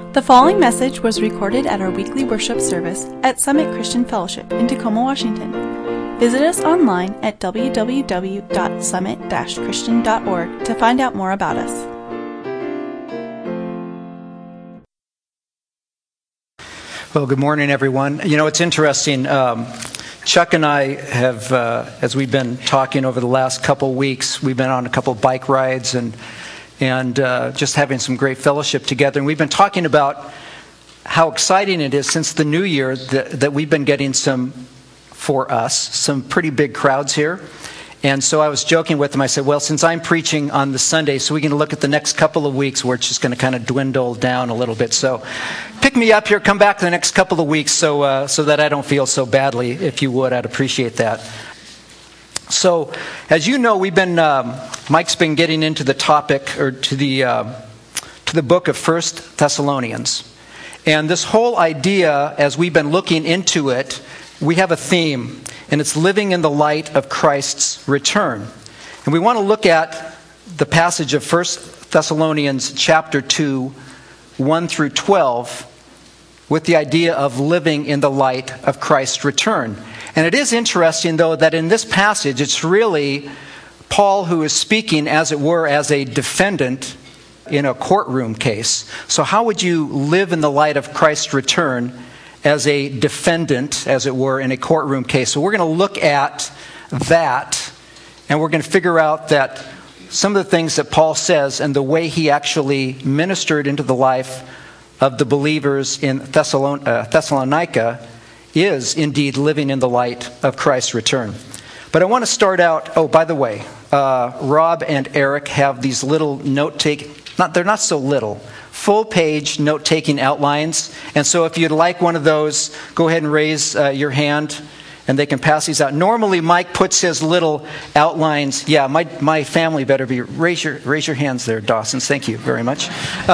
The following message was recorded at our weekly worship service at Summit Christian Fellowship in Tacoma, Washington. Visit us online at www.summit-christian.org to find out more about us. Well, good morning, everyone. You know, it's interesting. Chuck and I have, as we've been talking over the last couple weeks, we've been on a couple bike rides and just having some great fellowship together. And we've been talking about how exciting it is since the new year that we've been getting some pretty big crowds here. And so I was joking with them. I said, well, since I'm preaching on the Sunday, so we're going to look at the next couple of weeks where it's just going to kind of dwindle down a little bit. So pick me up here, come back the next couple of weeks so that I don't feel so badly. If you would, I'd appreciate that. So, as you know, Mike's been getting into the topic, or to the book of 1 Thessalonians. And this whole idea, as we've been looking into it, we have a theme, and it's living in the light of Christ's return. And we want to look at the passage of 1 Thessalonians chapter 2, 1 through 12, with the idea of living in the light of Christ's return. And it is interesting, though, that in this passage, it's really Paul who is speaking, as it were, as a defendant in a courtroom case. So how would you live in the light of Christ's return as a defendant, as it were, in a courtroom case? So we're going to look at that, and we're going to figure out that some of the things that Paul says and the way he actually ministered into the life of the believers in Thessalonica is indeed living in the light of Christ's return. But I want to start out, by the way, Rob and Eric have these little they're not so little, full-page note-taking outlines. And so if you'd like one of those, go ahead and raise your hand, and they can pass these out. Normally, Mike puts his little outlines. Yeah, my family better be. Raise your hands there, Dawson's. Thank you very much.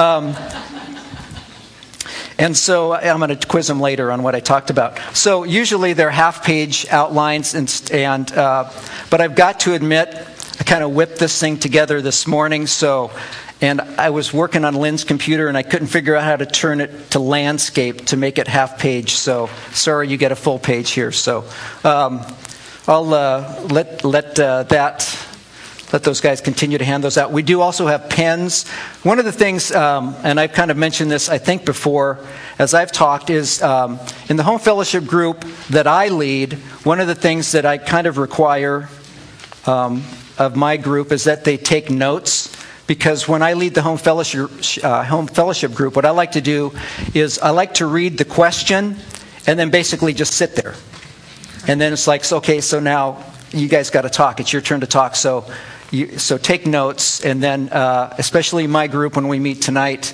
And so I'm going to quiz them later on what I talked about. So usually they're half-page outlines, but I've got to admit, I kind of whipped this thing together this morning. And I was working on Lynn's computer, and I couldn't figure out how to turn it to landscape to make it half-page. So sorry, you get a full page here. So I'll let those guys continue to hand those out. We do also have pens. One of the things, and I've kind of mentioned this, I think, before, as I've talked, is in the home fellowship group that I lead, one of the things that I kind of require of my group is that they take notes. Because when I lead the home fellowship group, what I like to do is I like to read the question and then basically just sit there. And then it's like, okay, so now you guys got to talk. It's your turn to talk. So take notes, and then especially my group when we meet tonight,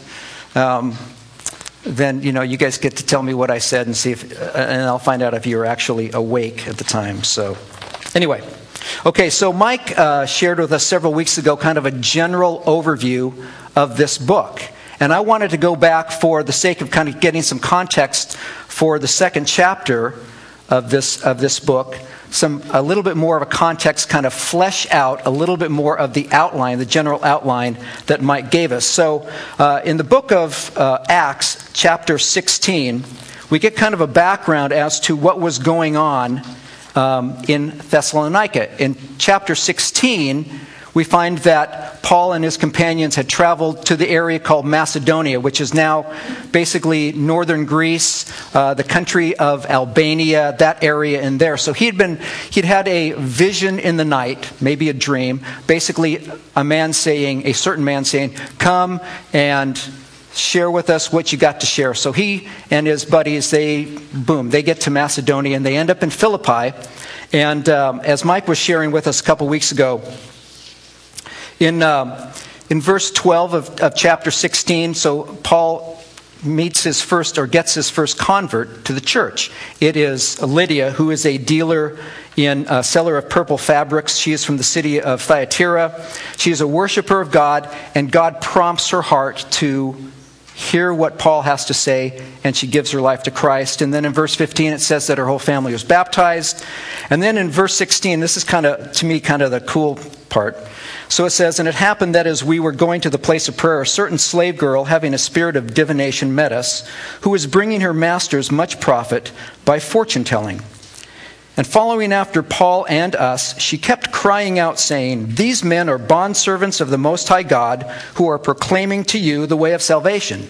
then you guys get to tell me what I said and see and I'll find out if you were actually awake at the time. So anyway, okay. So Mike shared with us several weeks ago kind of a general overview of this book, and I wanted to go back for the sake of kind of getting some context for the second chapter of this book. A little bit more of a context, kind of flesh out a little bit more of the outline, the general outline that Mike gave us. So in the book of Acts, chapter 16, we get kind of a background as to what was going on in Thessalonica. In chapter 16, we find that Paul and his companions had traveled to the area called Macedonia, which is now basically northern Greece, the country of Albania, that area in there. So he'd had a vision in the night, maybe a dream, basically a certain man saying, come and share with us what you got to share. So he and his buddies, they get to Macedonia, and they end up in Philippi. And as Mike was sharing with us a couple weeks ago, in verse 12 of chapter 16, so Paul gets his first convert to the church. It is Lydia, who is a dealer a seller of purple fabrics. She is from the city of Thyatira. She is a worshiper of God, and God prompts her heart to hear what Paul has to say, and she gives her life to Christ. And then in verse 15 it says that her whole family was baptized. And then in verse 16, this is to me kind of the cool part. So it says, "And it happened that as we were going to the place of prayer, a certain slave girl, having a spirit of divination, met us, who was bringing her masters much profit by fortune telling. And following after Paul and us, she kept crying out, saying, 'These men are bondservants of the Most High God, who are proclaiming to you the way of salvation.'"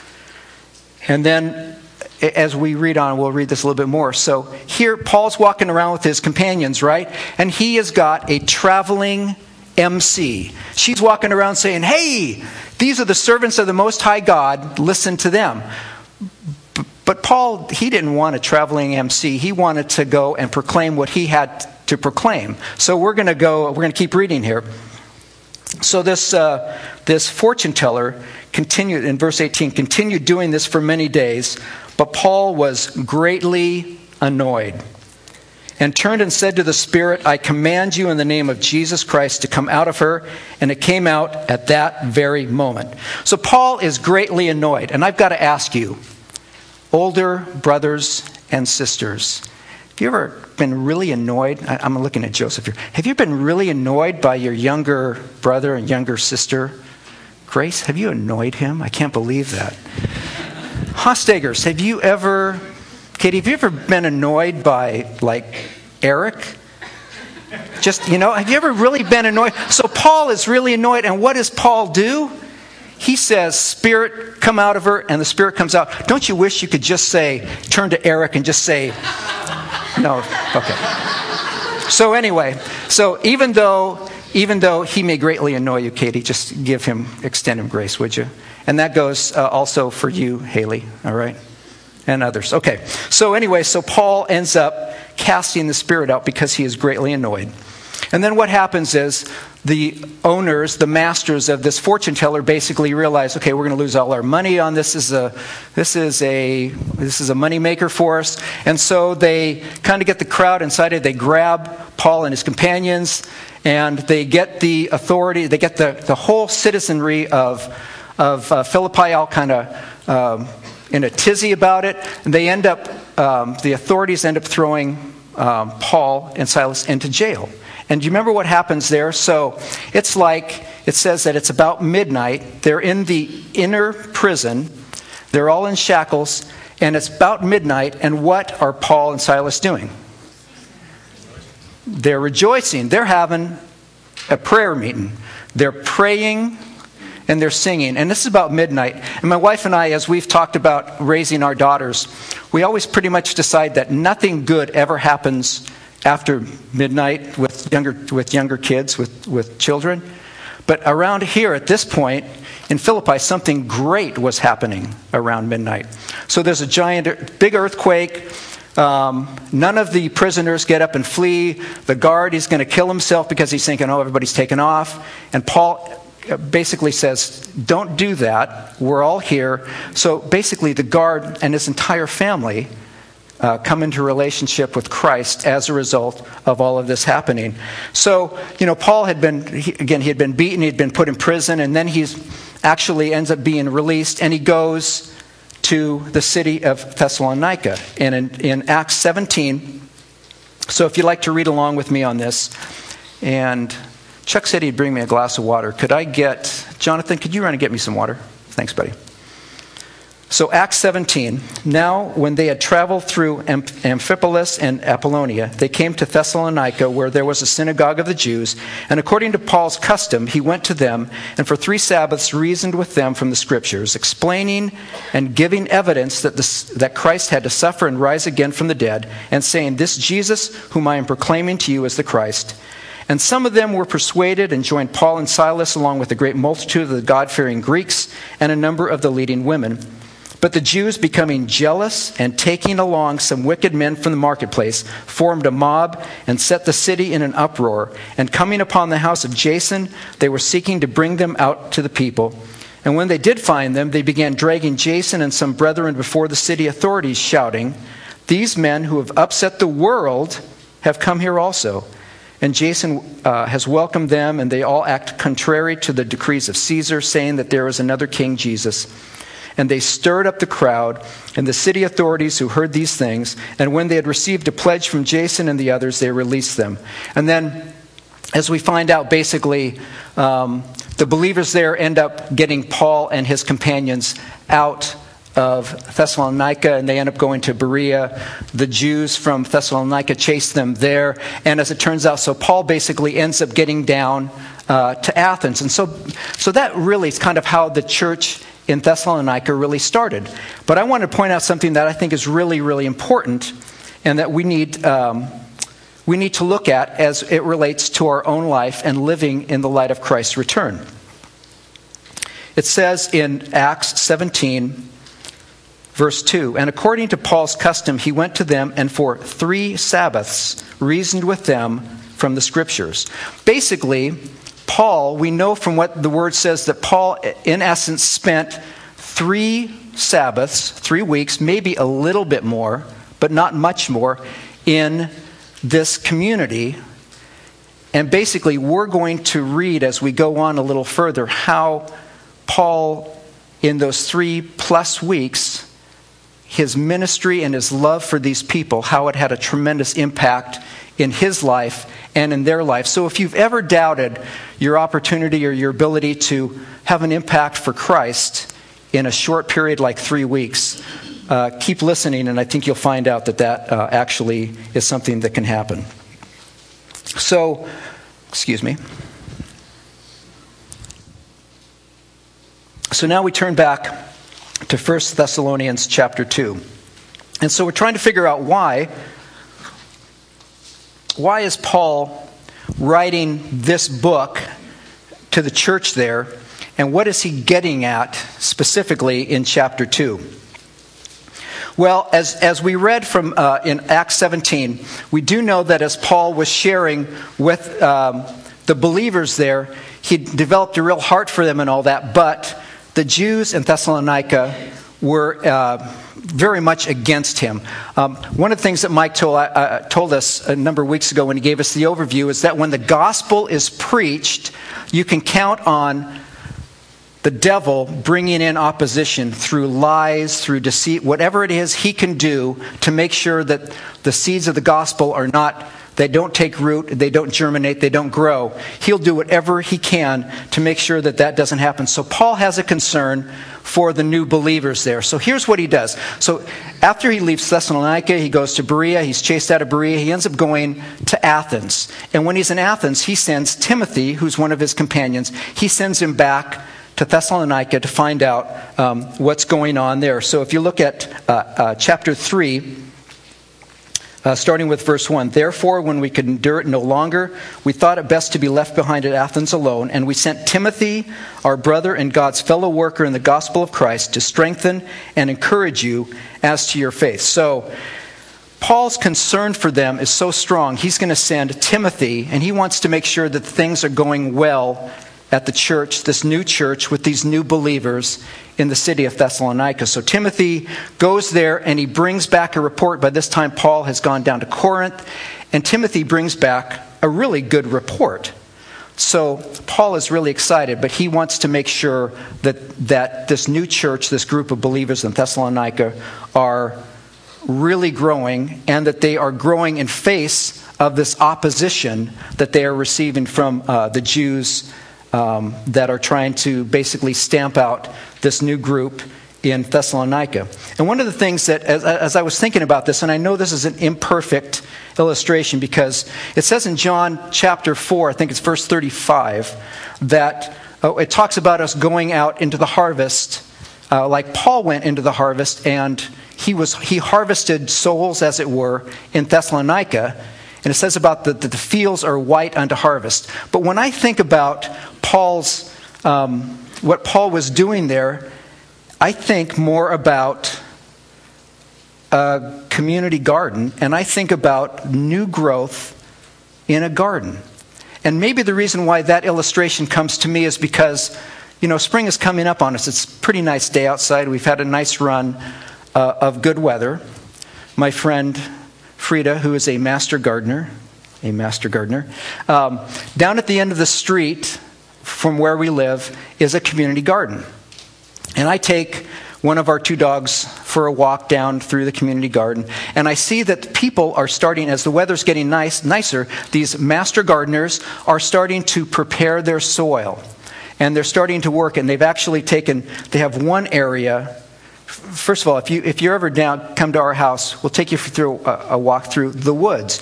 And then, as we read on, we'll read this a little bit more. So here, Paul's walking around with his companions, right? And he has got a traveling MC. She's walking around saying, "Hey, these are the servants of the Most High God. Listen to them." But Paul, he didn't want a traveling MC. He wanted to go and proclaim what he had to proclaim. So we're going to keep reading here. So this fortune teller continued, in verse 18, continued doing this for many days, but Paul was greatly annoyed and turned and said to the spirit, "I command you in the name of Jesus Christ to come out of her." And it came out at that very moment. So Paul is greatly annoyed. And I've got to ask you, older brothers and sisters, have you ever been really annoyed? I'm looking at Joseph here. Have you been really annoyed by your younger brother and younger sister? Grace, have you annoyed him? I can't believe that. Hostegers, Katie, have you ever been annoyed by, Eric? Have you ever really been annoyed? So Paul is really annoyed, and what does Paul do? He says, "Spirit, come out of her," and the spirit comes out. Don't you wish you could just turn to Eric and just say, no, okay. So anyway, even though he may greatly annoy you, Katie, just extend him grace, would you? And that goes also for you, Haley, all right? And others. Okay, so Paul ends up casting the spirit out because he is greatly annoyed. And then what happens is the owners, the masters of this fortune teller basically realize, okay, we're going to lose all our money on this. This is a money maker for us. And so they kind of get the crowd inside. They grab Paul and his companions, and they get the authority. They get the whole citizenry of Philippi all kind of in a tizzy about it. And they end up, the authorities end up throwing Paul and Silas into jail. And do you remember what happens there? So it says that it's about midnight. They're in the inner prison. They're all in shackles. And it's about midnight. And what are Paul and Silas doing? They're rejoicing. They're having a prayer meeting. They're praying and they're singing. And this is about midnight. And my wife and I, as we've talked about raising our daughters, we always pretty much decide that nothing good ever happens after midnight with younger kids, with children. But around here at this point in Philippi, something great was happening around midnight. So there's a big earthquake. None of the prisoners get up and flee. The guard is going to kill himself because he's thinking, oh, everybody's taken off. And Paul basically says, don't do that. We're all here. So basically the guard and his entire family come into relationship with Christ as a result of all of this happening. So, Paul had been beaten, he'd been put in prison, and then he's actually ends up being released, and he goes to the city of Thessalonica. And in Acts 17, so if you'd like to read along with me on this, and Chuck said he'd bring me a glass of water. Jonathan, could you run and get me some water? Thanks, buddy. So Acts 17, now when they had traveled through Amphipolis and Apollonia, they came to Thessalonica, where there was a synagogue of the Jews. And according to Paul's custom, he went to them and for 3 Sabbaths reasoned with them from the Scriptures, explaining and giving evidence that Christ had to suffer and rise again from the dead, and saying, "This Jesus, whom I am proclaiming to you, is the Christ." And some of them were persuaded and joined Paul and Silas along with a great multitude of the God-fearing Greeks and a number of the leading women. But the Jews, becoming jealous and taking along some wicked men from the marketplace, formed a mob and set the city in an uproar. And coming upon the house of Jason, they were seeking to bring them out to the people. And when they did find them, they began dragging Jason and some brethren before the city authorities, shouting, "These men who have upset the world have come here also." And Jason has welcomed them, and they all act contrary to the decrees of Caesar, saying that there is another king, Jesus. And they stirred up the crowd and the city authorities who heard these things. And when they had received a pledge from Jason and the others, they released them. And then as we find out, basically, the believers there end up getting Paul and his companions out of Thessalonica, and they end up going to Berea. The Jews from Thessalonica chase them there, and as it turns out, so Paul basically ends up getting down to Athens. And so that really is kind of how the church in Thessalonica really started. But I want to point out something that I think is really, really important, and that we need to look at as it relates to our own life and living in the light of Christ's return. It says in Acts 17, verse 2, "And according to Paul's custom, he went to them and for 3 Sabbaths reasoned with them from the Scriptures." Basically, Paul, we know from what the Word says that Paul, in essence, spent 3 Sabbaths, 3 weeks, maybe a little bit more, but not much more, in this community. And basically, we're going to read as we go on a little further how Paul, in those 3+ weeks, his ministry and his love for these people, how it had a tremendous impact in his life and in their life. So if you've ever doubted your opportunity or your ability to have an impact for Christ in a short period like 3 weeks, keep listening, and I think you'll find out that actually is something that can happen. So, excuse me. So now we turn back to 1 Thessalonians chapter 2. And so we're trying to figure out why is Paul writing this book to the church there, and what is he getting at specifically in chapter 2? Well, as we read from in Acts 17, we do know that as Paul was sharing with the believers there, he developed a real heart for them and all that, but the Jews in Thessalonica were very much against him. One of the things that Mike told us a number of weeks ago when he gave us the overview is that when the gospel is preached, you can count on the devil bringing in opposition through lies, through deceit, whatever it is he can do to make sure that the seeds of the gospel are not, they don't take root, they don't germinate, they don't grow. He'll do whatever he can to make sure that that doesn't happen. So Paul has a concern for the new believers there. So here's what he does. So after he leaves Thessalonica, he goes to Berea. He's chased out of Berea. He ends up going to Athens. And when he's in Athens, he sends Timothy, who's one of his companions, he sends him back to Thessalonica to find out what's going on there. So if you look at chapter 3, starting with verse 1, "Therefore, when we could endure it no longer, we thought it best to be left behind at Athens alone, and we sent Timothy, our brother and God's fellow worker in the gospel of Christ, to strengthen and encourage you as to your faith." So Paul's concern for them is so strong, he's going to send Timothy, and he wants to make sure that things are going well at the church, this new church with these new believers in the city of Thessalonica. So Timothy goes there and he brings back a report. By this time, Paul has gone down to Corinth, and Timothy brings back a really good report. So Paul is really excited, but he wants to make sure that this new church, this group of believers in Thessalonica, are really growing, and that they are growing in face of this opposition that they are receiving from the Jews that are trying to basically stamp out this new group in Thessalonica. And one of the things that, as I was thinking about this, and I know this is an imperfect illustration because it says in John chapter 4, I think it's verse 35, that it talks about us going out into the harvest, like Paul went into the harvest, and he harvested souls, as it were, in Thessalonica. And it says about that the fields are white unto harvest. But when I think about what Paul was doing there, I think more about a community garden, and I think about new growth in a garden. And maybe the reason why that illustration comes to me is because, spring is coming up on us. It's a pretty nice day outside. We've had a nice run of good weather. My friend Frida, who is a master gardener, down at the end of the street from where we live is a community garden. And I take one of our 2 dogs for a walk down through the community garden, and I see that people are starting, as the weather's getting nicer, these master gardeners are starting to prepare their soil. And they're starting to work, and they've actually they have one area. First of all, if you're ever come to our house, we'll take you through a walk through the woods.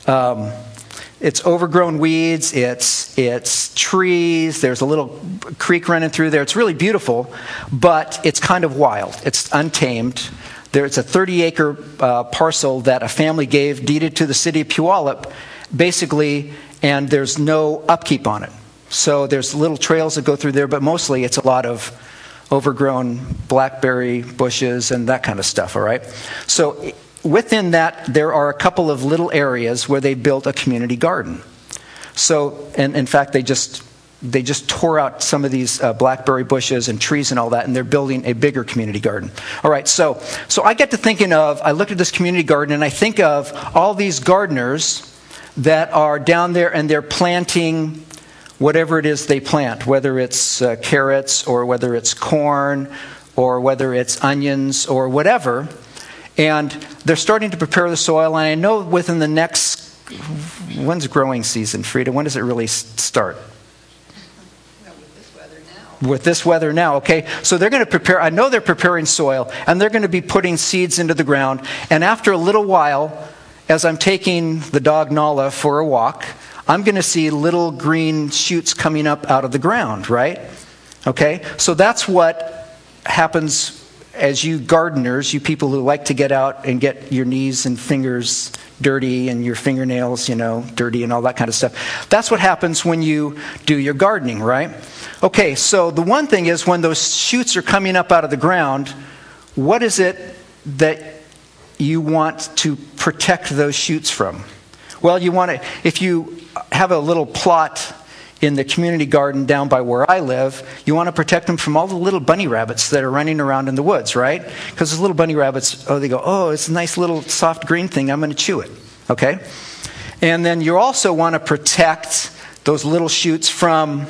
It's overgrown weeds, it's trees, there's a little creek running through there. It's really beautiful, but it's kind of wild. It's untamed. It's a 30-acre parcel that a family deeded to the city of Puyallup, basically, and there's no upkeep on it. So there's little trails that go through there, but mostly it's a lot of overgrown blackberry bushes and that kind of stuff, all right? So within that, there are a couple of little areas where they built a community garden. So, and in fact, they just tore out some of these blackberry bushes and trees and all that, and they're building a bigger community garden. All right, so I get to thinking I look at this community garden, and I think of all these gardeners that are down there, and they're planting whatever it is they plant, whether it's carrots or whether it's corn or whether it's onions or whatever. And they're starting to prepare the soil. And I know within the next, when's growing season, Frida? When does it really start? Well, with this weather now. With this weather now, okay. So they're going to prepare, I know they're preparing soil, and they're going to be putting seeds into the ground. And after a little while, as I'm taking the dog Nala for a walk, I'm going to see little green shoots coming up out of the ground, right? Okay? So that's what happens as you gardeners, you people who like to get out and get your knees and fingers dirty and your fingernails, dirty and all that kind of stuff. That's what happens when you do your gardening, right? Okay, so the one thing is when those shoots are coming up out of the ground, what is it that you want to protect those shoots from? Well, if you have a little plot in the community garden down by where I live, you want to protect them from all the little bunny rabbits that are running around in the woods, right? Because those little bunny rabbits, they go, it's a nice little soft green thing, I'm going to chew it, okay? And then you also want to protect those little shoots from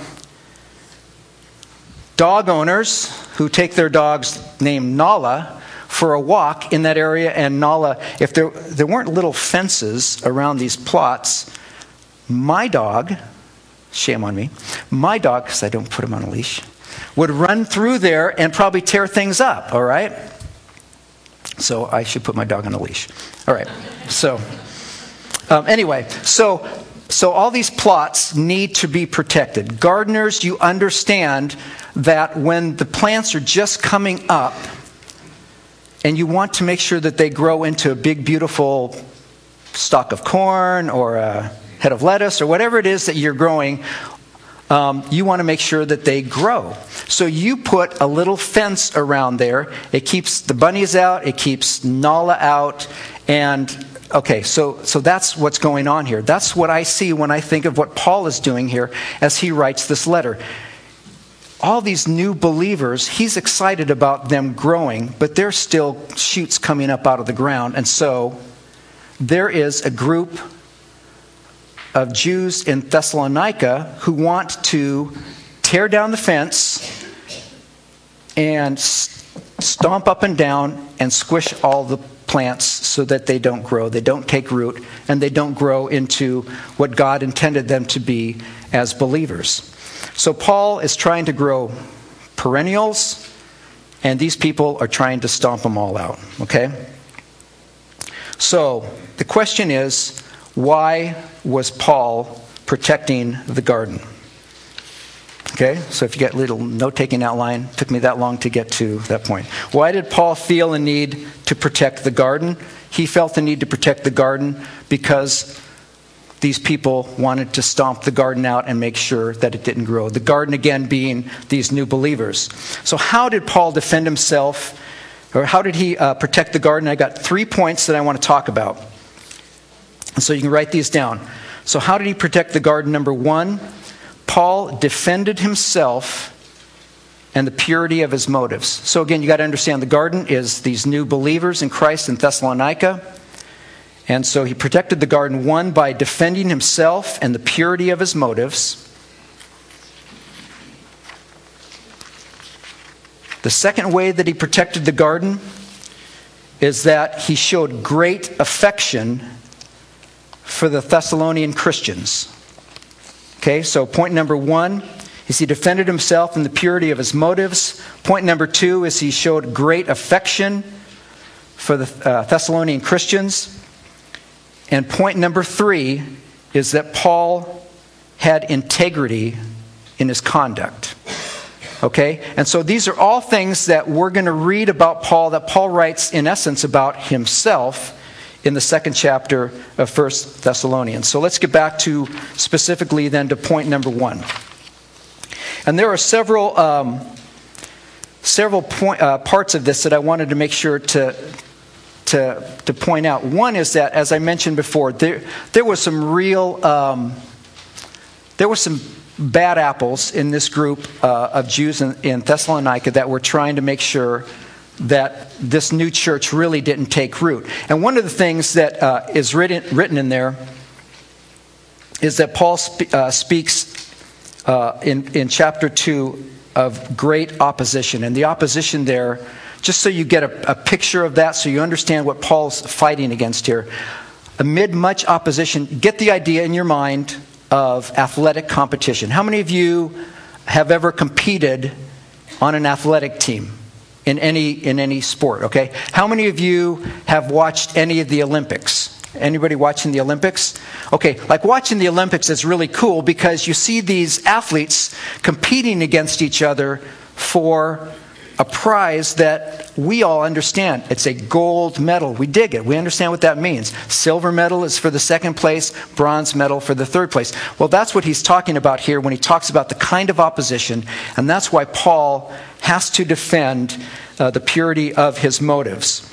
dog owners who take their dogs named Nala for a walk in that area. And Nala, if there weren't little fences around these plots, my dog, shame on me, my dog, because I don't put him on a leash, would run through there and probably tear things up, all right? So I should put my dog on a leash. All right, so anyway, so all these plots need to be protected. Gardeners, you understand that when the plants are just coming up, and you want to make sure that they grow into a big, beautiful stalk of corn or a head of lettuce or whatever it is that you're growing, you want to make sure that they grow. So you put a little fence around there. It keeps the bunnies out. It keeps Nala out. And, okay, so that's what's going on here. That's what I see when I think of what Paul is doing here as he writes this letter. All these new believers, he's excited about them growing, but there's still shoots coming up out of the ground. And so there is a group of Jews in Thessalonica who want to tear down the fence and stomp up and down and squish all the plants so that they don't grow, they don't take root, and they don't grow into what God intended them to be as believers. So Paul is trying to grow perennials, and these people are trying to stomp them all out, okay? So the question is, why was Paul protecting the garden? Okay, so if you get a little note-taking outline, it took me that long to get to that point. Why did Paul feel a need to protect the garden? He felt the need to protect the garden because these people wanted to stomp the garden out and make sure that it didn't grow. The garden, again, being these new believers. So how did Paul defend himself, or how did he protect the garden? I got 3 points that I want to talk about. So you can write these down. So how did he protect the garden? Number 1, Paul defended himself and the purity of his motives. So again, you got to understand the garden is these new believers in Christ in Thessalonica. And so he protected the garden, 1, by defending himself and the purity of his motives. The second way that he protected the garden is that he showed great affection for the Thessalonian Christians. Okay, so point number 1 is he defended himself in the purity of his motives. Point number 2 is he showed great affection for the Thessalonian Christians. And point number 3 is that Paul had integrity in his conduct. Okay? And so these are all things that we're going to read about Paul, that Paul writes in essence about himself in the 2nd chapter of 1 Thessalonians. So let's get back to specifically then to point number 1. And there are several parts of this that I wanted to make sure to point out. One is that, as I mentioned before, there was some real, there were some bad apples in this group of Jews in Thessalonica that were trying to make sure that this new church really didn't take root. And one of the things that is written in there is that Paul speaks in chapter 2 of great opposition. And the opposition there, just so you get a picture of that, so you understand what Paul's fighting against here. Amid much opposition, get the idea in your mind of athletic competition. How many of you have ever competed on an athletic team in any sport? Okay, how many of you have watched any of the Olympics? Anybody watching the Olympics? Okay, like watching the Olympics is really cool because you see these athletes competing against each other for a prize that we all understand. It's a gold medal. We dig it. We understand what that means. Silver medal is for the 2nd place, bronze medal for the 3rd place. Well, that's what he's talking about here when he talks about the kind of opposition, and that's why Paul has to defend the purity of his motives.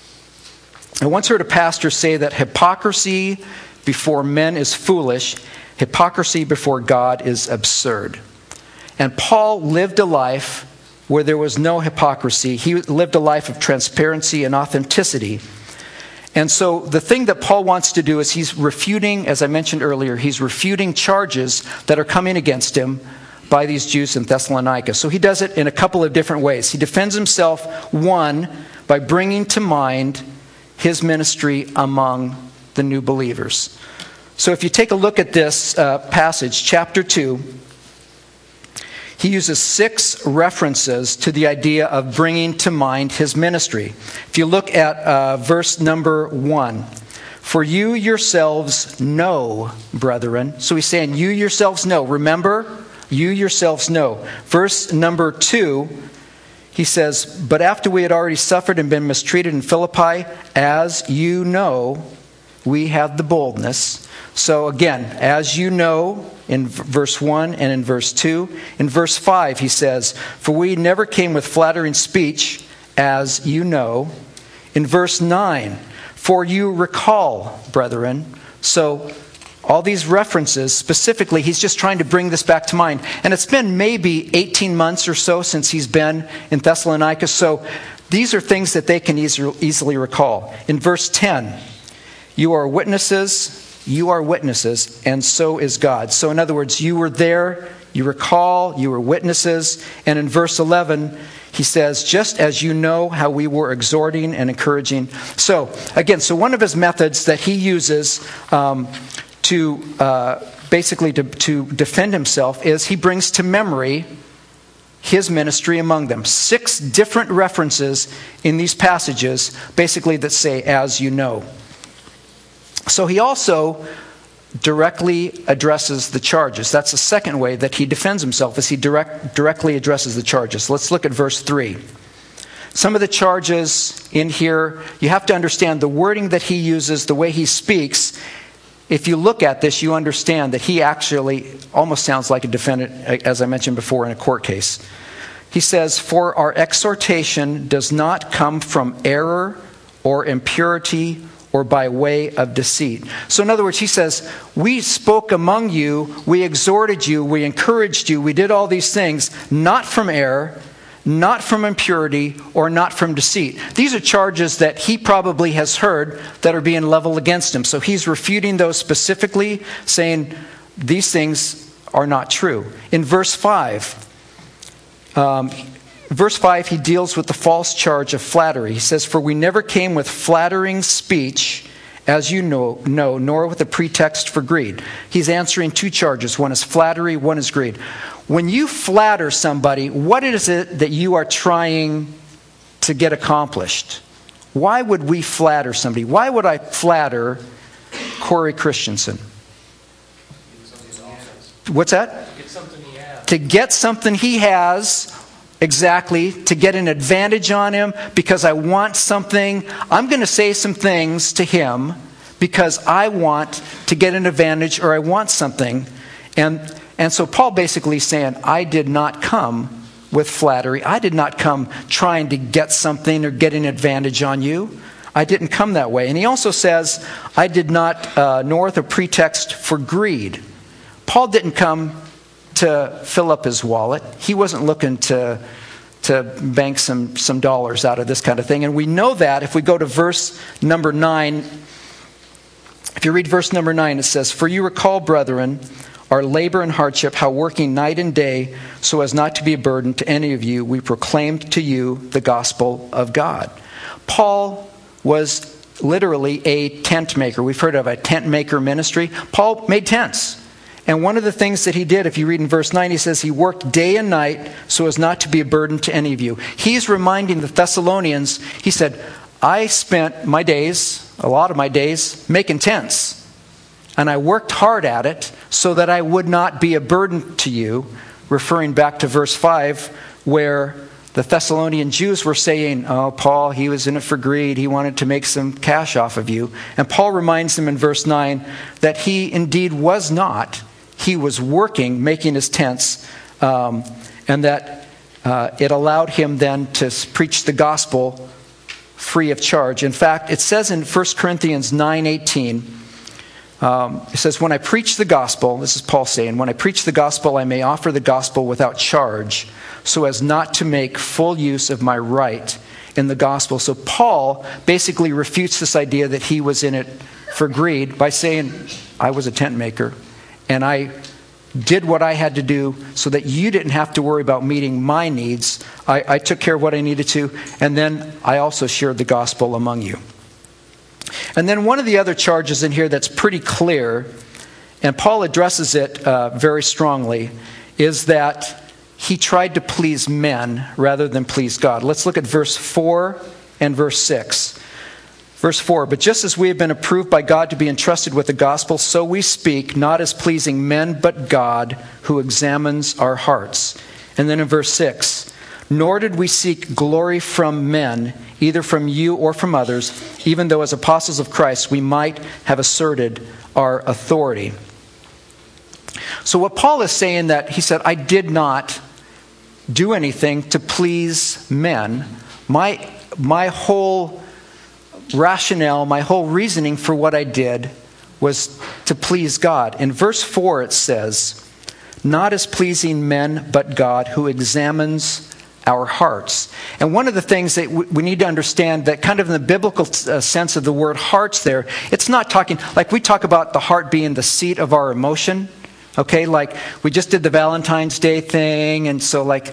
I once heard a pastor say that hypocrisy before men is foolish, hypocrisy before God is absurd. And Paul lived a life where there was no hypocrisy. He lived a life of transparency and authenticity. And so the thing that Paul wants to do is he's refuting, as I mentioned earlier, he's refuting charges that are coming against him by these Jews in Thessalonica. So he does it in a couple of different ways. He defends himself, 1, by bringing to mind his ministry among the new believers. So if you take a look at this passage, chapter 2, he uses 6 references to the idea of bringing to mind his ministry. If you look at verse number 1, for you yourselves know, brethren. So he's saying, you yourselves know. Remember, you yourselves know. Verse number 2, he says, but after we had already suffered and been mistreated in Philippi, as you know, we have the boldness. So again, as you know, in verse 1 and in verse 2. In verse 5, he says, for we never came with flattering speech, as you know. In verse 9, for you recall, brethren. So all these references, specifically, he's just trying to bring this back to mind. And it's been maybe 18 months or so since he's been in Thessalonica. So these are things that they can easily recall. In verse 10, you are witnesses, and so is God. So in other words, you were there, you recall, you were witnesses. And in verse 11, he says, just as you know how we were exhorting and encouraging. So again, one of his methods that he uses to defend himself is he brings to memory his ministry among them. 6 different references in these passages, basically, that say, as you know. So he also directly addresses the charges. That's the second way that he defends himself, is he directly addresses the charges. Let's look at verse 3. Some of the charges in here, you have to understand the wording that he uses, the way he speaks. If you look at this, you understand that he actually almost sounds like a defendant, as I mentioned before, in a court case. He says, for our exhortation does not come from error or impurity or by way of deceit. So in other words, he says, we spoke among you, we exhorted you, we encouraged you, we did all these things, not from error, not from impurity, or not from deceit. These are charges that he probably has heard that are being leveled against him. So he's refuting those specifically, saying these things are not true. In verse 5, verse 5, he deals with the false charge of flattery. He says, "For we never came with flattering speech, as you know, nor with a pretext for greed." He's answering two charges. One is flattery, one is greed. When you flatter somebody, what is it that you are trying to get accomplished? Why would we flatter somebody? Why would I flatter Corey Christensen? What's that? To get something he has. Exactly, to get an advantage on him because I want something. I'm going to say some things to him because I want to get an advantage or I want something. And so Paul basically is saying, I did not come with flattery. I did not come trying to get something or get an advantage on you. I didn't come that way. And he also says, I did not, nor with a pretext for greed. Paul didn't come to fill up his wallet. He wasn't looking to bank some dollars out of this kind of thing. And we know that if we go to verse number 9. If you read verse number 9, it says, "For you recall, brethren, our labor and hardship, how working night and day, so as not to be a burden to any of you, we proclaimed to you the gospel of God." Paul was literally a tent maker. We've heard of a tent maker ministry. Paul made tents. And one of the things that he did, if you read in verse 9, he says he worked day and night so as not to be a burden to any of you. He's reminding the Thessalonians, he said, I spent my days, a lot of my days, making tents. And I worked hard at it so that I would not be a burden to you, referring back to verse 5, where the Thessalonian Jews were saying, oh, Paul, he was in it for greed. He wanted to make some cash off of you. And Paul reminds them in verse 9 that he indeed was not. He was working, making his tents, and that it allowed him then to preach the gospel free of charge. In fact, it says in 1 Corinthians 9:18, it says, when I preach the gospel, this is Paul saying, when I preach the gospel, I may offer the gospel without charge, so as not to make full use of my right in the gospel. So Paul basically refutes this idea that he was in it for greed by saying, I was a tent maker, and I did what I had to do so that you didn't have to worry about meeting my needs. I took care of what I needed to, and then I also shared the gospel among you. And then one of the other charges in here that's pretty clear, and Paul addresses it very strongly, is that he tried to please men rather than please God. Let's look at verse 4 and verse 6. Verse 4, but just as we have been approved by God to be entrusted with the gospel, so we speak, not as pleasing men, but God, who examines our hearts. And then in verse 6, nor did we seek glory from men, either from you or from others, even though as apostles of Christ we might have asserted our authority. So what Paul is saying, that he said, I did not do anything to please men. My whole rationale, my whole reasoning for what I did was to please God. In verse 4 it says, not as pleasing men, but God, who examines our hearts. And one of the things that we need to understand, that kind of in the biblical sense of the word hearts there, it's not talking, like we talk about the heart being the seat of our emotion. Okay, like we just did the Valentine's Day thing, and so like,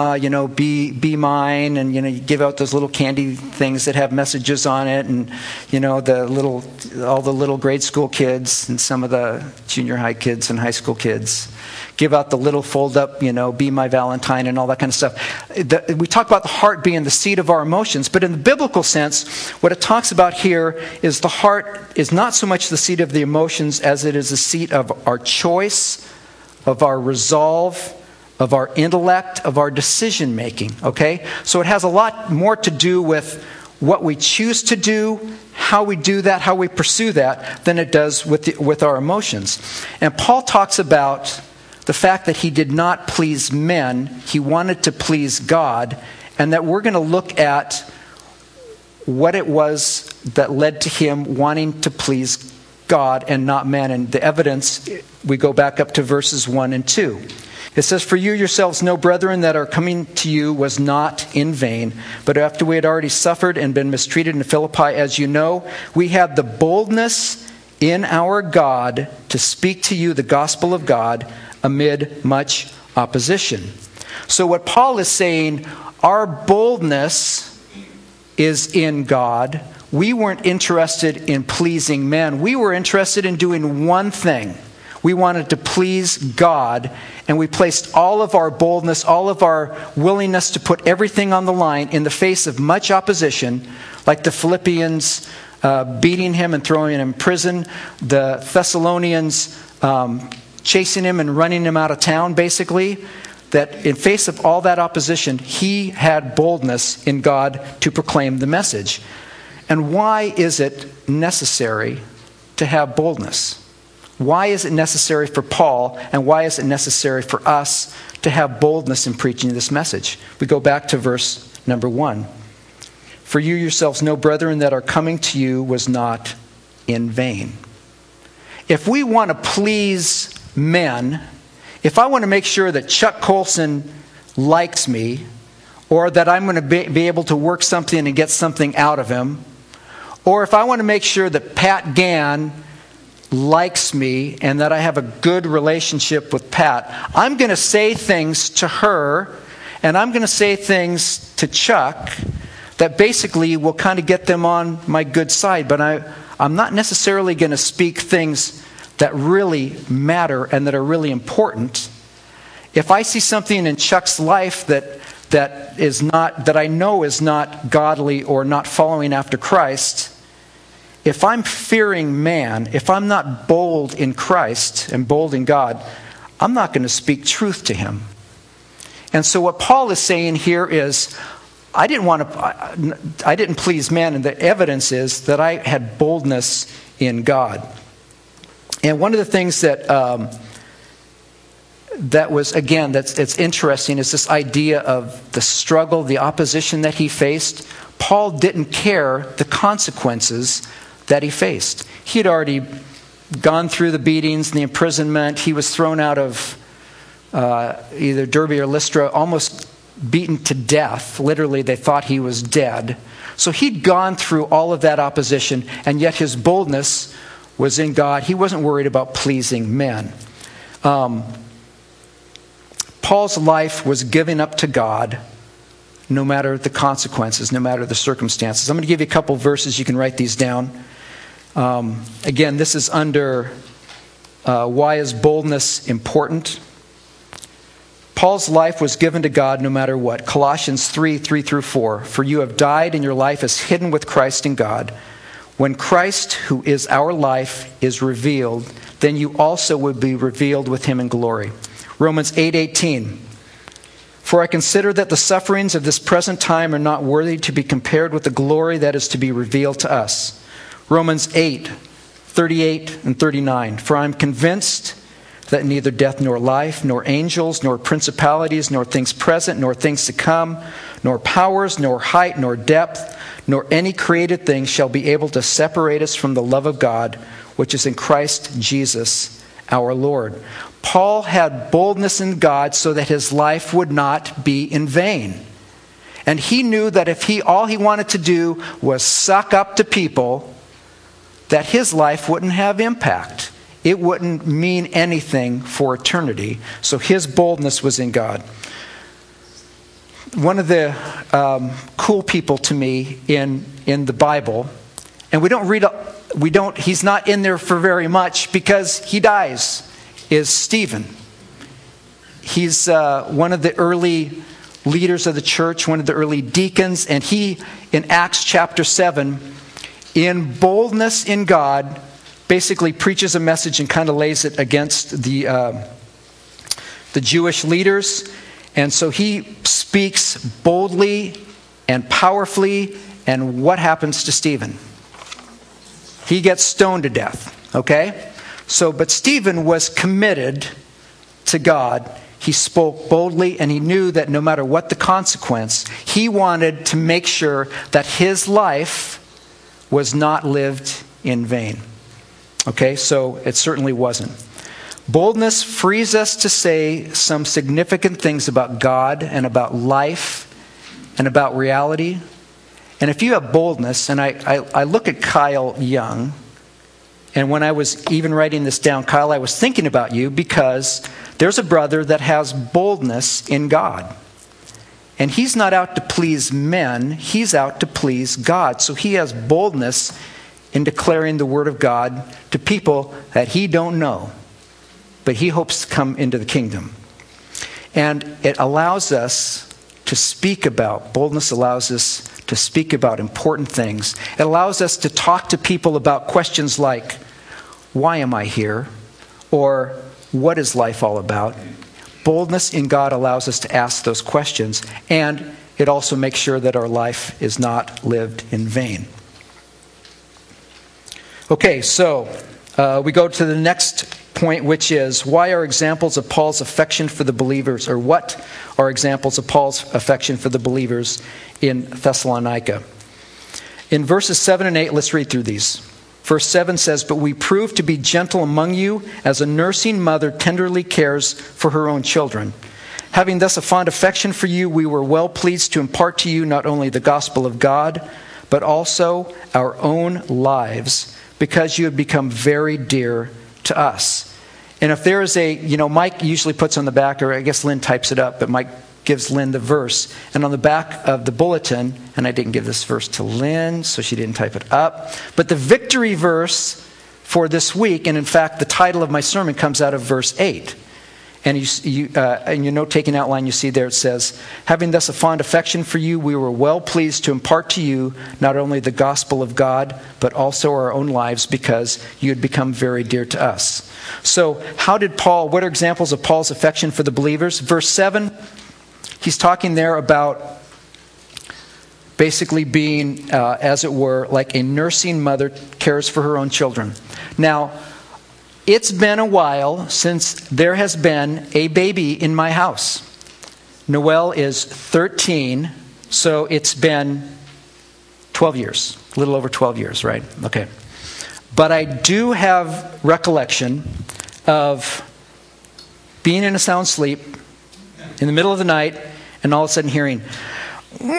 be mine, and you give out those little candy things that have messages on it, and all the little grade school kids and some of the junior high kids and high school kids give out the little fold up, be my Valentine and all that kind of stuff. We talk about the heart being the seat of our emotions, but in the biblical sense, what it talks about here is the heart is not so much the seat of the emotions as it is the seat of our choice, of our resolve, of our intellect, of our decision making. Okay? So it has a lot more to do with what we choose to do, how we do that, how we pursue that, than it does with our emotions. And Paul talks about the fact that he did not please men, he wanted to please God, and that we're going to look at what it was that led to him wanting to please God and not men. And the evidence, we go back up to verses 1 and 2. It says, for you yourselves know, brethren, that our coming to you was not in vain. But after we had already suffered and been mistreated in Philippi, as you know, we had the boldness in our God to speak to you the gospel of God amid much opposition. So what Paul is saying, our boldness is in God. We weren't interested in pleasing men. We were interested in doing one thing. We wanted to please God, and we placed all of our boldness, all of our willingness to put everything on the line in the face of much opposition, like the Philippians beating him and throwing him in prison, the Thessalonians chasing him and running him out of town, basically. That in face of all that opposition, he had boldness in God to proclaim the message. And why is it necessary to have boldness? Why is it necessary for Paul, and why is it necessary for us to have boldness in preaching this message? We go back to verse number 1. For you yourselves know, brethren, that our coming to you was not in vain. If we want to please men, if I want to make sure that Chuck Colson likes me, or that I'm going to be able to work something and get something out of him, or if I want to make sure that Pat Gann likes me and that I have a good relationship with Pat, I'm going to say things to her and I'm going to say things to Chuck that basically will kind of get them on my good side. But I'm not necessarily going to speak things that really matter and that are really important. If I see something in Chuck's life that I know is not godly or not following after Christ, if I'm fearing man, if I'm not bold in Christ and bold in God, I'm not going to speak truth to him. And so what Paul is saying here is, I didn't please man, and the evidence is that I had boldness in God. And one of the things that's interesting is this idea of the struggle, the opposition that he faced. Paul didn't care the consequences that he faced. He had already gone through the beatings and the imprisonment. He was thrown out of either Derbe or Lystra, almost beaten to death. Literally, they thought he was dead. So he'd gone through all of that opposition, and yet his boldness was in God. He wasn't worried about pleasing men. Paul's life was given up to God, no matter the consequences, no matter the circumstances. I'm going to give you a couple verses. You can write these down. Again, this is under why is boldness important? Paul's life was given to God no matter what. Colossians 3:3-4. For you have died, and your life is hidden with Christ in God. When Christ, who is our life, is revealed, then you also will be revealed with him in glory. Romans 8:18. For I consider that the sufferings of this present time are not worthy to be compared with the glory that is to be revealed to us. Romans 8:38-39. For I am convinced that neither death nor life, nor angels, nor principalities, nor things present, nor things to come, nor powers, nor height, nor depth, nor any created thing shall be able to separate us from the love of God, which is in Christ Jesus our Lord. Paul had boldness in God so that his life would not be in vain. And he knew that if all he wanted to do was suck up to people, that his life wouldn't have impact. It wouldn't mean anything for eternity. So his boldness was in God. One of the cool people to me in the Bible, and he's not in there for very much because he dies, is Stephen. He's one of the early leaders of the church, one of the early deacons, and he, in Acts chapter 7, in boldness in God, basically preaches a message and kind of lays it against the Jewish leaders. And so he speaks boldly and powerfully, and what happens to Stephen? He gets stoned to death, okay? But Stephen was committed to God. He spoke boldly, and he knew that no matter what the consequence, he wanted to make sure that his life was not lived in vain. Okay, so it certainly wasn't. Boldness frees us to say some significant things about God and about life and about reality. And if you have boldness, and I look at Kyle Young, and when I was even writing this down, Kyle, I was thinking about you because there's a brother that has boldness in God. And he's not out to please men, he's out to please God. So he has boldness in declaring the word of God to people that he don't know, but he hopes to come into the kingdom. And it allows us to speak about, boldness allows us to speak about important things. It allows us to talk to people about questions like, why am I here? Or what is life all about? Boldness in God allows us to ask those questions, and it also makes sure that our life is not lived in vain. Okay, so we go to the next point, which is, why are examples of Paul's affection for the believers, or what are examples of Paul's affection for the believers in Thessalonica? In verses 7 and 8, let's read through these. Verse 7 says, "But we prove to be gentle among you, as a nursing mother tenderly cares for her own children. Having thus a fond affection for you, we were well pleased to impart to you not only the gospel of God, but also our own lives, because you have become very dear to us." And if there is Mike usually puts on the back, or I guess Lynn types it up, but Mike gives Lynn the verse. And on the back of the bulletin, and I didn't give this verse to Lynn, so she didn't type it up, but the victory verse for this week, and in fact the title of my sermon comes out of verse 8. And in your note-taking outline, you see there it says, "Having thus a fond affection for you, we were well pleased to impart to you not only the gospel of God, but also our own lives, because you had become very dear to us." So what are examples of Paul's affection for the believers? Verse 7, he's talking there about basically being, as it were, like a nursing mother cares for her own children. Now, it's been a while since there has been a baby in my house. Noelle is 13, so it's been 12 years. A little over 12 years, right? Okay. But I do have recollection of being in a sound sleep in the middle of the night and all of a sudden hearing, "Wah!"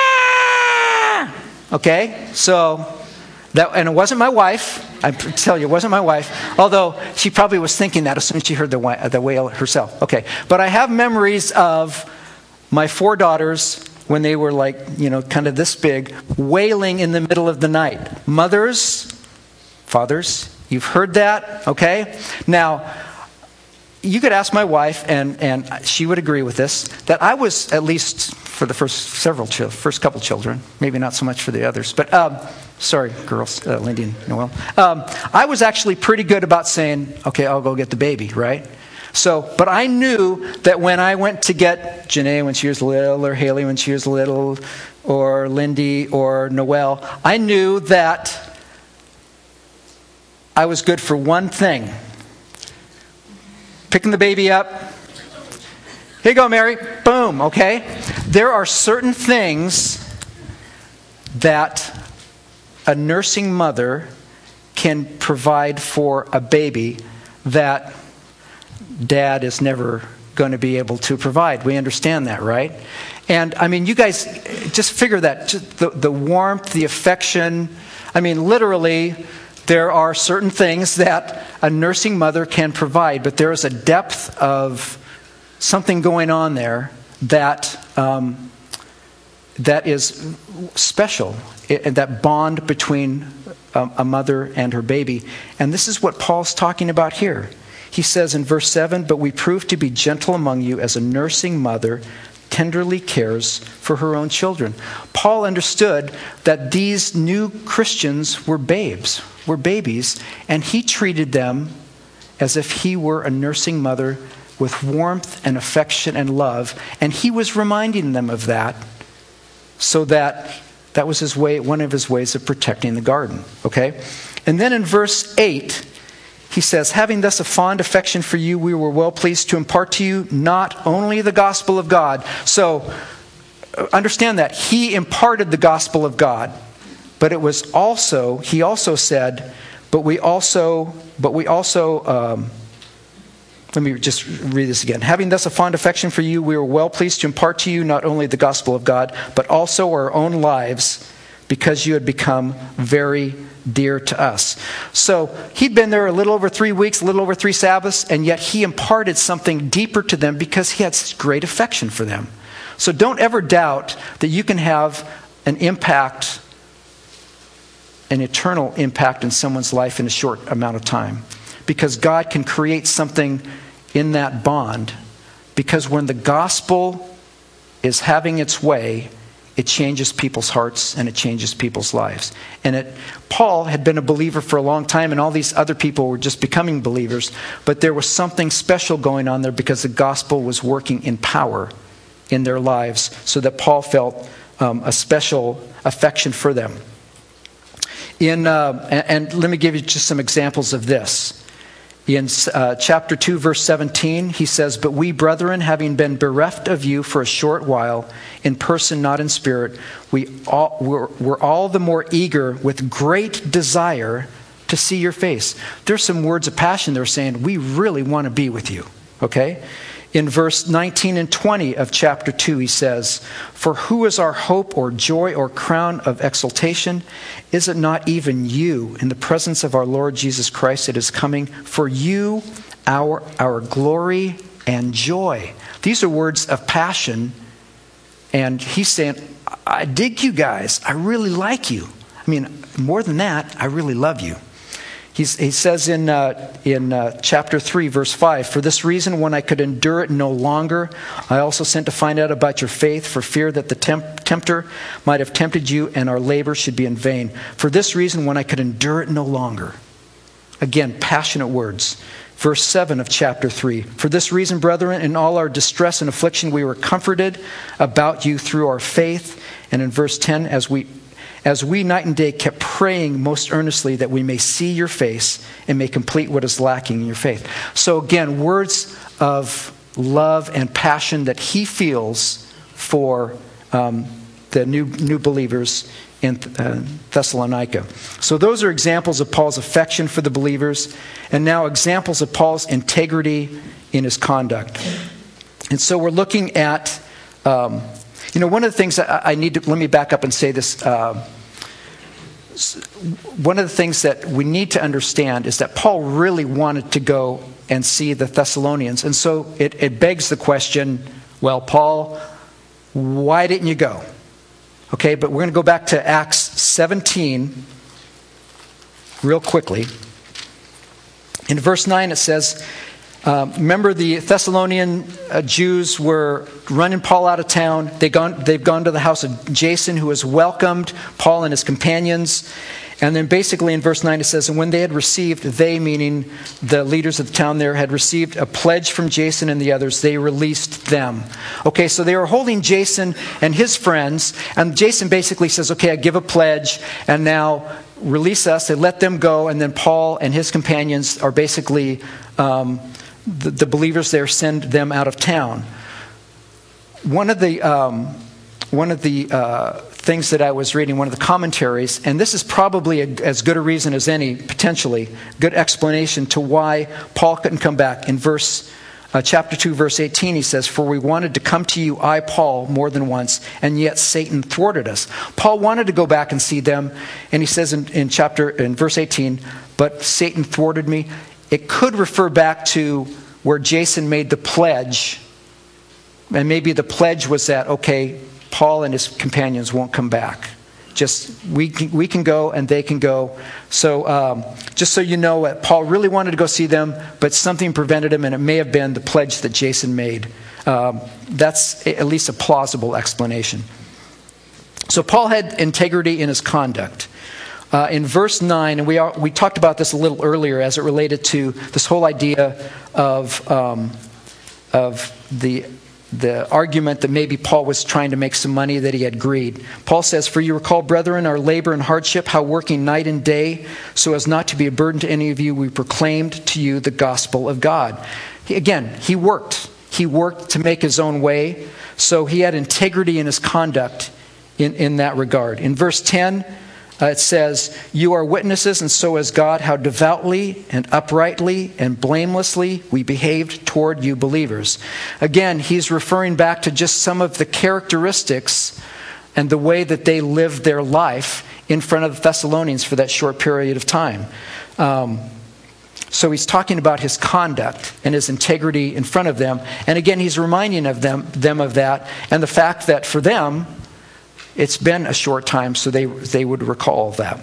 Okay? So... and it wasn't my wife. I tell you, it wasn't my wife. Although she probably was thinking that as soon as she heard the wail herself. Okay. But I have memories of my 4 daughters when they were kind of this big, wailing in the middle of the night. Mothers, fathers, you've heard that, okay? Now, you could ask my wife, and she would agree with this, that I was, at least for the first couple children, maybe not so much for the others, but sorry, girls, Lindy and Noelle. I was actually pretty good about saying, okay, I'll go get the baby, right? But I knew that when I went to get Janae when she was little, or Haley when she was little, or Lindy or Noelle, I knew that I was good for one thing. Picking the baby up. Here you go, Mary. Boom, okay? There are certain things that a nursing mother can provide for a baby that dad is never going to be able to provide. We understand that, right? And, you guys, just figure that. Just the warmth, the affection. Literally, there are certain things that a nursing mother can provide, but there is a depth of something going on there that is special, and that bond between a mother and her baby. And this is what Paul's talking about here. He says in verse 7, "But we prove to be gentle among you, as a nursing mother tenderly cares for her own children." Paul understood that these new Christians were babies, and he treated them as if he were a nursing mother with warmth and affection and love, and he was reminding them of that, so that was his way, one of his ways of protecting the garden. Okay? And then in verse 8, he says, "Having thus a fond affection for you, we were well pleased to impart to you not only the gospel of God." So understand that he imparted the gospel of God, but it was also, he also said, but we also let me just read this again. "Having thus a fond affection for you, we were well pleased to impart to you not only the gospel of God, but also our own lives, because you had become very dear to us." So he'd been there a little over 3 weeks, a little over 3 Sabbaths, and yet he imparted something deeper to them because he had such great affection for them. So don't ever doubt that you can have an impact, an eternal impact in someone's life in a short amount of time. Because God can create something in that bond. Because when the gospel is having its way, it changes people's hearts and it changes people's lives. And Paul had been a believer for a long time, and all these other people were just becoming believers. But there was something special going on there because the gospel was working in power in their lives, so that Paul felt a special affection for them. And let me give you just some examples of this. In chapter 2, verse 17, he says, "But we, brethren, having been bereft of you for a short while, in person, not in spirit, we're all the more eager with great desire to see your face." There's some words of passion they're saying, we really want to be with you. Okay? In verse 19 and 20 of chapter 2, he says, "For who is our hope or joy or crown of exaltation? Is it not even you in the presence of our Lord Jesus Christ that is coming? For you, our glory and joy." These are words of passion. And he's saying, I dig you guys. I really like you. I mean, more than that, I really love you. He says in chapter 3, verse 5, "For this reason, when I could endure it no longer, I also sent to find out about your faith, for fear that the tempter might have tempted you and our labor should be in vain. For this reason, when I could endure it no longer." Again, passionate words. Verse 7 of chapter 3, "For this reason, brethren, in all our distress and affliction, we were comforted about you through our faith." And in verse 10, as we night and day kept praying most earnestly that we may see your face and may complete what is lacking in your faith. So again, words of love and passion that he feels for the new believers in Thessalonica. So those are examples of Paul's affection for the believers, and now examples of Paul's integrity in his conduct. And so we're looking at, one of the things that let me back up and say this. One of the things that we need to understand is that Paul really wanted to go and see the Thessalonians. And so it begs the question, well, Paul, why didn't you go? Okay, but we're going to go back to Acts 17 real quickly. In verse 9 it says, remember the Thessalonian Jews were running Paul out of town. They've gone to the house of Jason, who has welcomed Paul and his companions. And then basically in verse 9 it says, "And when they had received," they meaning the leaders of the town there, "had received a pledge from Jason and the others, they released them." Okay, so they were holding Jason and his friends. And Jason basically says, "Okay, I give a pledge, and now release us." They let them go. And then Paul and his companions are basically... the believers there, send them out of town. One of the things that I was reading, one of the commentaries, and this is probably as good a reason as any, potentially, good explanation to why Paul couldn't come back. In chapter 2, verse 18, he says, "For we wanted to come to you, I, Paul, more than once, and yet Satan thwarted us." Paul wanted to go back and see them, and he says in verse 18, "But Satan thwarted me." It could refer back to where Jason made the pledge. And maybe the pledge was that, okay, Paul and his companions won't come back. Just, we can go and they can go. So, just so you know, Paul really wanted to go see them, but something prevented him, and it may have been the pledge that Jason made. That's at least a plausible explanation. So Paul had integrity in his conduct. In verse 9, and we talked about this a little earlier as it related to this whole idea of the argument that maybe Paul was trying to make some money, that he had greed. Paul says, "For you recall, brethren, our labor and hardship, how working night and day, so as not to be a burden to any of you, we proclaimed to you the gospel of God." He worked. He worked to make his own way, so he had integrity in his conduct in that regard. In verse 10, it says, "You are witnesses, and so is God, how devoutly and uprightly and blamelessly we behaved toward you believers." Again, he's referring back to just some of the characteristics and the way that they lived their life in front of the Thessalonians for that short period of time. So he's talking about his conduct and his integrity in front of them. And again, he's reminding of them of that, and the fact that for them, it's been a short time, so they would recall that.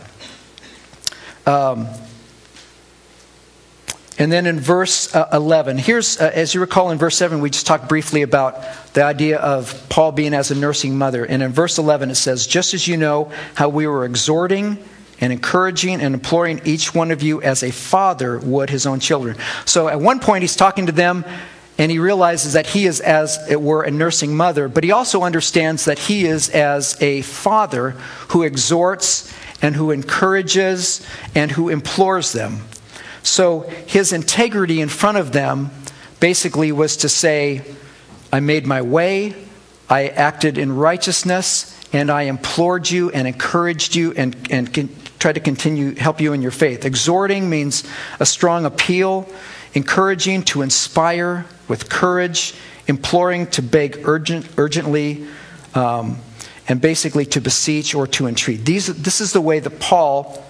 And then in verse 11, here's, as you recall in verse 7, we just talked briefly about the idea of Paul being as a nursing mother. And in verse 11 it says, just as you know how we were exhorting and encouraging and imploring each one of you as a father would his own children. So at one point he's talking to them, and he realizes that he is, as it were, a nursing mother, but he also understands that he is as a father who exhorts and who encourages and who implores them. So his integrity in front of them basically was to say, I made my way, I acted in righteousness, and I implored you and encouraged you and tried to help you in your faith. Exhorting means a strong appeal, encouraging to inspire with courage, imploring to beg urgently, and basically to beseech or to entreat. This is the way that Paul,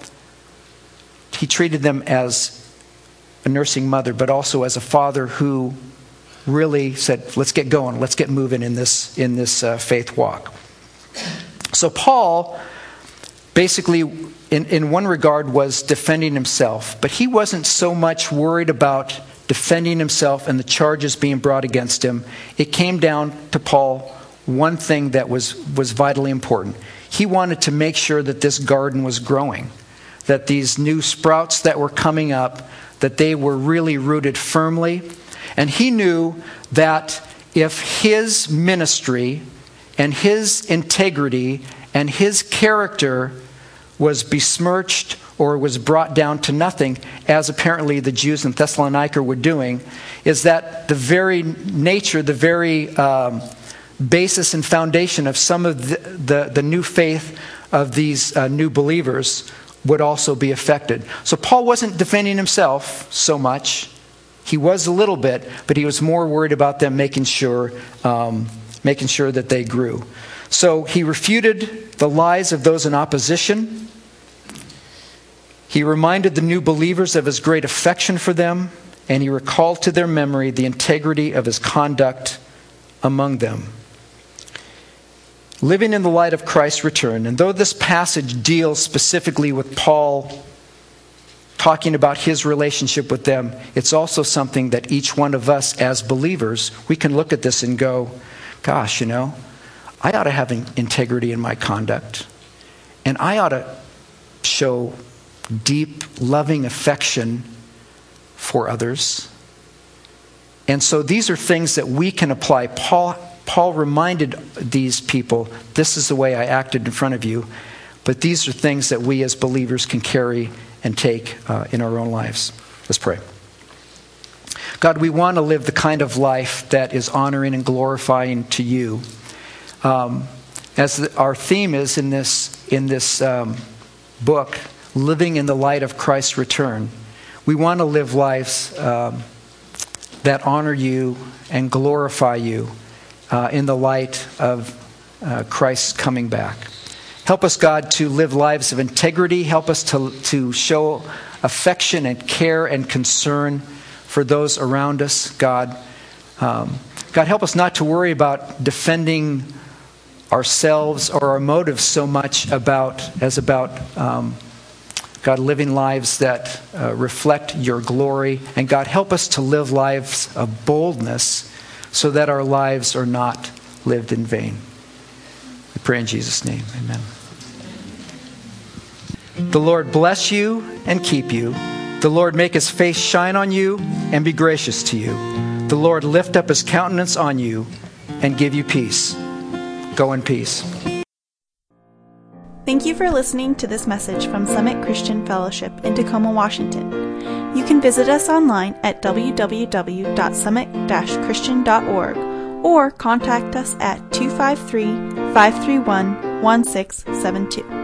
he treated them as a nursing mother, but also as a father who really said, let's get going, let's get moving in this faith walk. So Paul basically, in one regard, was defending himself, but he wasn't so much worried about defending himself and the charges being brought against him. It came down to Paul one thing that was vitally important. He wanted to make sure that this garden was growing, that these new sprouts that were coming up, that they were really rooted firmly. And he knew that if his ministry and his integrity and his character was besmirched or was brought down to nothing, as apparently the Jews in Thessalonica were doing, is that the very nature, the very basis and foundation of some of the new faith of these new believers would also be affected. So Paul wasn't defending himself so much. He was a little bit, but he was more worried about them making sure that they grew. So he refuted the lies of those in opposition. He reminded the new believers of his great affection for them, and he recalled to their memory the integrity of his conduct among them. Living in the light of Christ's return, and though this passage deals specifically with Paul talking about his relationship with them, it's also something that each one of us as believers, we can look at this and go, gosh, I ought to have integrity in my conduct, and I ought to show deep, loving affection for others. And so these are things that we can apply. Paul reminded these people, this is the way I acted in front of you, but these are things that we as believers can carry and take in our own lives. Let's pray. God, we want to live the kind of life that is honoring and glorifying to you. As our theme is in this book, living in the light of Christ's return, we want to live lives that honor you and glorify you in the light of Christ's coming back. Help us, God, to live lives of integrity. Help us to show affection and care and concern for those around us, God. God, help us not to worry about defending ourselves or our motives so much about God, living lives that reflect your glory. And God, help us to live lives of boldness so that our lives are not lived in vain. We pray in Jesus' name. Amen. The Lord bless you and keep you. The Lord make his face shine on you and be gracious to you. The Lord lift up his countenance on you and give you peace. Go in peace. Thank you for listening to this message from Summit Christian Fellowship in Tacoma, Washington. You can visit us online at www.summit-christian.org or contact us at 253-531-1672.